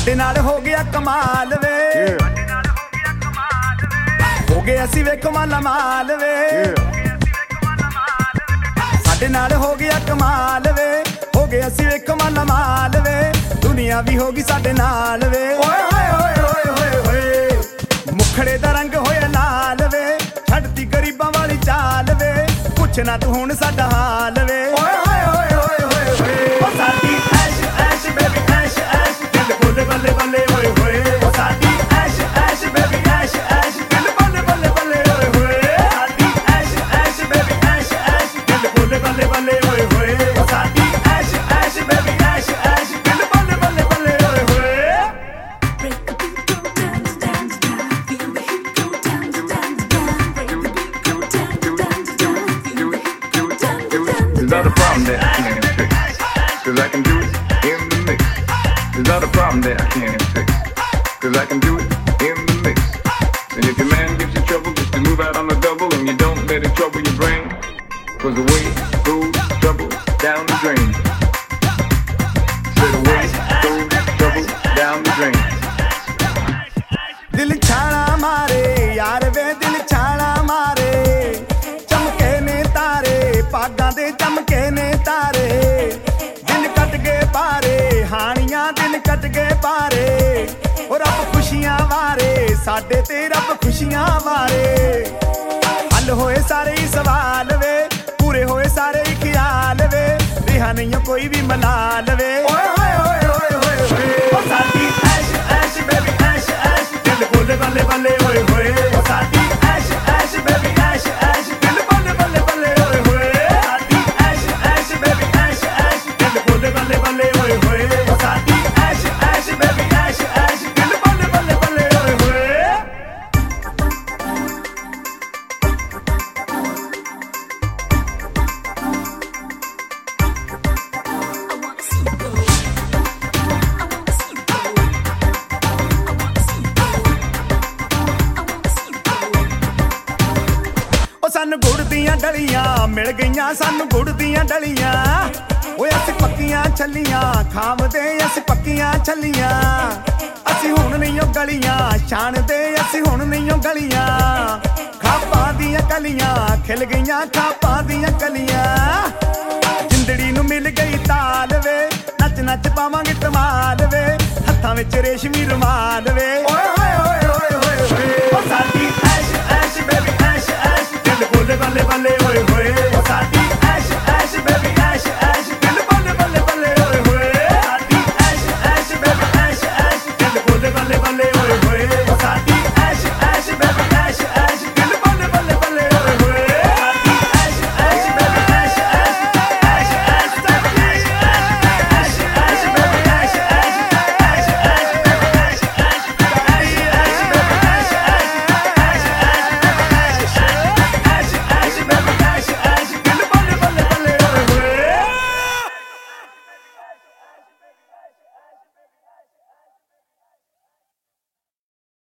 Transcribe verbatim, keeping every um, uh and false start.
ਸਾਡੇ ਨਾਲ ਹੋ ਗਿਆ ਕਮਾਲ ਵੇ ਹੋ ਗਏ ਅਸੀਂ ਵੇਖੋ ਮਾਲਾ ਮਾਲ ਵੇ ਸਾਡੇ ਨਾਲ ਹੋ ਗਿਆ ਕਮਾਲ ਵੇ ਹੋ ਗਏ ਅਸੀਂ ਵੇਖੋ ਮਾਲਾ ਮਾਲ ਵੇ ਦੁਨੀਆ ਵੀ ਹੋ ਗਈ ਸਾਡੇ ਨਾਲ ਵੇ ਓਏ ਹੋਏ ਹੋਏ ਹੋਏ ਹੋਏ ਹੋਏ ਮੁਖੜੇ ਦਾ ਰੰਗ ਹੋਇਆ ਲਾਲ ਵੇ ਛੱਡਤੀ ਗਰੀਬਾਂ ਵਾਲੀ ਚਾਲ ਵੇ ਪੁੱਛਣਾ ਤੂੰ ਹੁਣ ਸਾਡਾ ਹਾਲ ਵੇ ਓਏ ਹੋਏ ਹੋਏ ਹੋਏ ਹੋਏ ਹੋਏ ਓ ਸਾਡੀ ਐਸ਼ ਐਸ਼ ਬੇਬੀ ਐਸ਼ ਐਸ਼ ਦਿਲ ਬੱਲੇ ਬੱਲੇ ਬੱਲੇ ਹੋਏ ਹੋਏ ਓ ਸਾਡੀ ਐਸ਼ ਐਸ਼ ਬੇਬੀ ਐਸ਼ ਐਸ਼ ਦਿਲ ਬੱਲੇ ਬੱਲੇ ਬੱਲੇ ਹੋਏ ਹੋਏ ਸਾਡੀ ਐਸ਼ ਐਸ਼ ਬੇਬੀ ਐਸ਼ ਐਸ਼ ਦਿਲ ਬੱਲੇ ਬੱਲੇ ਬੱਲੇ ਹੋਏ ਹੋਏ ਓ ਸਾਡੀ ਐਸ਼ ਐਸ਼ ਬੇਬੀ ਐਸ਼ ਐਸ਼ ਦਿਲ ਬੱਲੇ ਬੱਲੇ ਬੱਲੇ ਹੋਏ ਹੋਏ It's not a problem that I can't fix, cause I can do it in the mix. It's not a problem that I can't fix, cause I can do it in the mix. And if your man gives you trouble, just to move out on the double, and you don't let it trouble your brain, cause the way goes trouble down the drain. Say the way goes trouble down the drain. दिल छाड़ा मारे यार वे दिल छाड़ा मारे चमके ने तारे पागां दे चमके ने तारे दिन कट गए पारे हानियां दिन कट गए पारे और रब खुशियां वारे साडे ते रब खुशियां वारे हल होए सारे ही सवाल वे पूरे होए सारे ही ख्याल वे रिहा नहीं कोई भी मलाल वे ओए होए होए होए होए होए ओ साडी ऐश ऐश बेबी ऐश ऐश दिल बोले बल्ले बल्ले होए होए ओ साडी ऐश ऐश बेबी ऐश ऐश दिल बोले बल्ले बल्ले होए होए साडी ऐश ऐश बेबी ऐश ऐश दिल बोले बल्ले बल्ले होए होए ओ साडी ऐश ऐश बेबी ऐश ऐश दिल बोले बल्ले बल्ले होए होए ਸਾਨੂੰ ਗੁੜ ਦੀਆਂ ਡਲੀਆਂ ਮਿਲ ਗਈਆਂ ਸਾਨੂੰ ਗੁੜ ਦੀਆਂ ਡਲੀਆਂ ਓਏ ਅਸੀਂ ਪੱਕੀਆਂ ਛੱਲੀਆਂ ਖਾਵਦੇ ਅਸੀਂ ਪੱਕੀਆਂ ਛੱਲੀਆਂ ਅਸੀਂ ਹੁਣ ਨਹੀਂ ਉਹ ਗਲੀਆਂ ਛਾਣਦੇ ਅਸੀਂ ਹੁਣ ਨਹੀਂ ਉਹ ਗਲੀਆਂ ਖਾਪਾਂ ਦੀਆਂ ਕਲੀਆਂ ਖਿਲ ਗਈਆਂ ਖਾਪਾਂ ਦੀਆਂ ਕਲੀਆਂ ਜਿੰਦੜੀ ਨੂੰ ਮਿਲ ਗਈ ਤਾਲ ਵੇ ਨੱਚ ਨੱਚ ਪਾਵਾਂਗੇ ਧਮਾਲ ਵੇ ਹੱਥਾਂ ਵਿੱਚ ਰੇਸ਼ਮੀ ਰੁਮਾਲ ਵੇ ਓਏ ਹੋਏ ਹੋਏ ਹੋਏ ਹੋਏ ਓ ਸਾਡੀ